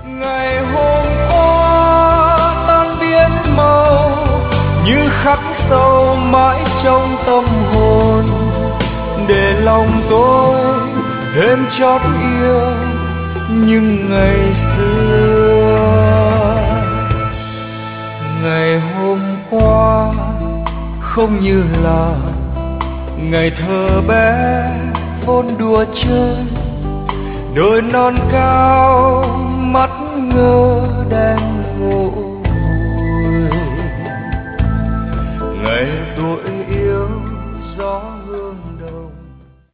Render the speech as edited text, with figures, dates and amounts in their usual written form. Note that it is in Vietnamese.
Ngày hôm qua tan biến màu như khắc sâu mãi trong tâm hồn, để lòng tôi thêm chót yêu nhưng ngày xưa. Ngày hôm qua không như là ngày thơ bé vốn đùa chơi, đôi non cao